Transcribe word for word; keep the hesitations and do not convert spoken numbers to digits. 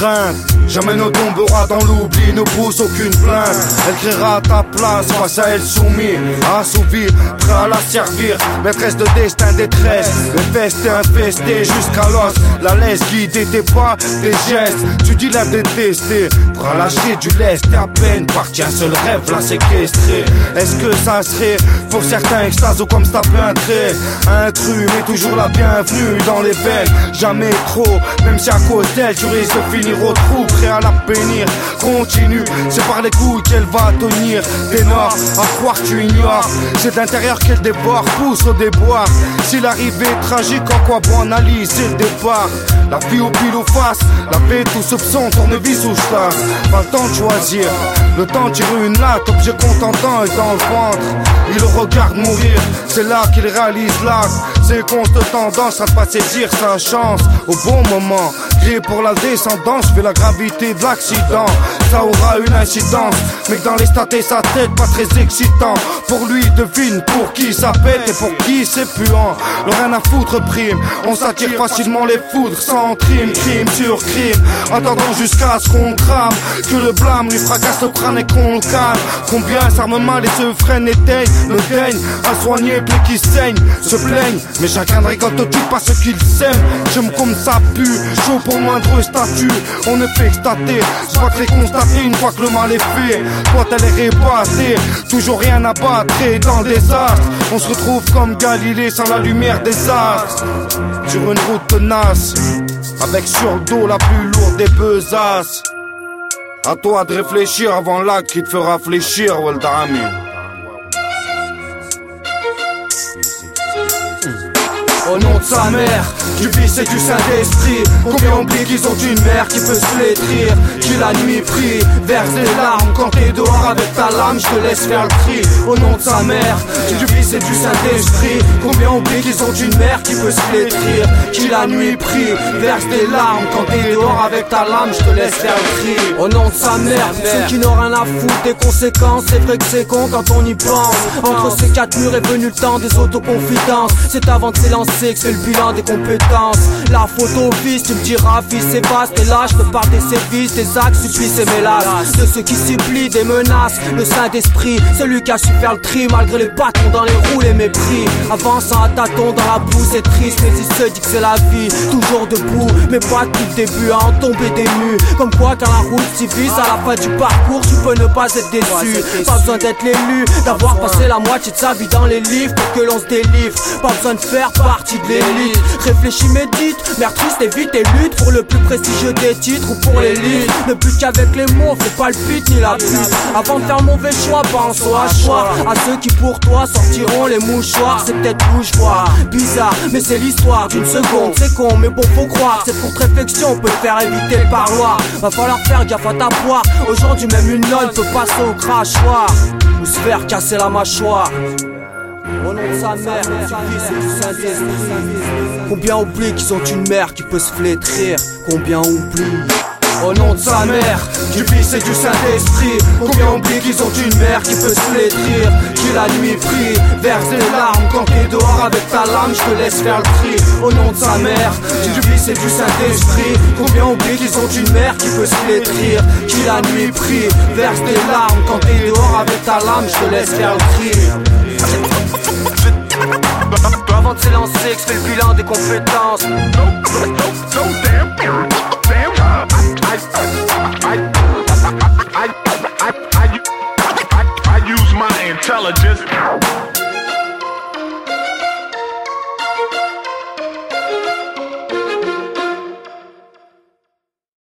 crainte. Jamais ne tombera dans l'oubli, ne pousse aucune plainte. Elle créera à ta place, face à elle soumis, assouvi, prêt à la servir. Maîtresse de destin, détresse, infestée, infestée jusqu'à l'os. La laisse guider tes pas, tes gestes. Tu dis la détester, pour lâcher du lest. Et à peine parti un seul rêve, la séquestrer. Est-ce que ça serait pour certains extase ou comme ça peut un trait? Intrus, mais toujours la bienvenue dans les veines. Jamais trop, même si à cause d'elle tu risques de finir au trou. Prêt à la bénir, continue, c'est par les couilles qu'elle va tenir. Ténor, à croire que tu ignores, c'est d'intérieur qu'elle dévore, pousse au déboire. Si l'arrivée est tragique, en quoi bon analyser le départ? La vie au pile ou face, la paix tout soupçon, tournevis ou chasse. Pas le temps de choisir, le temps tire une latte, objet contentant est dans le ventre. Il le regarde mourir, c'est là qu'il réalise l'acte. C'est constant tendance à pas saisir sa chance au bon moment. Créé pour la descendance, fait la gravité de l'accident. Ça aura une incidence, mais que dans les stats et sa tête, pas très excitant. Pour lui, devine pour qui ça pète et pour qui c'est puant. Le rien à foutre prime, on s'attire facilement les foudres sans crime, crime sur crime. Attendant jusqu'à ce qu'on crame, que le blâme lui fracasse le crâne et qu'on le calme. Combien s'arment mal et se freinent, éteignent, ne daignent à soigner les plaies qui saignent, se plaignent. Mais chacun ne récolte tout pas ce qu'il sème. J'aime comme ça pue, chaud pour moindre statut. On ne fait que stater, soit très constaté une fois que le mal est fait. Quand elle est répatée, toujours rien à battre dans le désastre. On se retrouve comme Galilée sans la lumière des astres. Sur une route tenace, avec sur le dos la plus lourde des besaces. À toi de réfléchir avant l'acte qui te fera fléchir, Weldarami. Au nom de sa mère, du fils et du Saint-Esprit. Combien oublient qu'ils ont une mère qui peut se flétrir, qui la nuit prie, verse des larmes quand t'es dehors avec ta lame, je te laisse faire le tri. Au nom de sa mère, du fils et du Saint-Esprit. Combien oublient qu'ils ont une mère qui peut se flétrir, qui la nuit prie, verse des larmes quand t'es dehors avec ta lame, je te laisse faire le tri. Au nom de sa mère, ceux qui n'ont rien à foutre des conséquences. C'est vrai que c'est con quand on y pense. Entre ces quatre murs est venu le temps des autoconfidences. C'est avant de s'élancer que c'est le bilan des compétences. La photo fils, tu me diras fils c'est vaste. Et là je te parle des sévices, des actes, supplices et mélasses. De ceux qui supplient des menaces, le Saint-Esprit, celui qui a su faire le tri malgré les bâtons dans les roues, les mépris. Avançant à tâtons dans la boue, c'est triste, mais il se dit que c'est la vie. Toujours debout, mais pas depuis le début à en tomber des nues. Comme quoi quand la route s'y vise, à la fin du parcours tu peux ne pas être déçu. Pas besoin d'être l'élu, d'avoir passé la moitié de sa vie dans les livres pour que l'on se délivre. Pas besoin de faire partie de l'élite. Réfléchis, médite, mère triste, évite et lutte pour le plus prestigieux des titres ou pour l'élite. Ne plus qu'avec les mots, fais pas le pute ni la pute. Avant de faire le mauvais choix, pense au choix. À ceux qui pour toi sortiront les mouchoirs. C'est peut-être bouge-voir, bizarre, mais c'est l'histoire d'une seconde. C'est con, mais bon, faut croire. Cette courte réflexion peut faire éviter le parloir. Va falloir faire gaffe à ta poire. Aujourd'hui, même une nonne peut passer au crachoir ou se faire casser la mâchoire. Au nom de sa mère, du fils et du Saint-Esprit. Combien oublient qu'ils ont une mère qui peut se flétrir? Combien oublient? Au nom de sa mère, du fils et du Saint-Esprit. Combien oublient qu'ils ont une mère qui peut se flétrir, qui la nuit prie, verse des larmes quand t'es dehors avec ta lame, je te laisse faire le tri. Au nom de sa mère, du fils et du Saint-Esprit. Combien oublient qu'ils ont une mère qui peut se flétrir, qui la nuit prie, verse des larmes quand t'es dehors avec ta lame, je te laisse faire le tri. Avant de s'élancer, que je fais le bilan des compétences.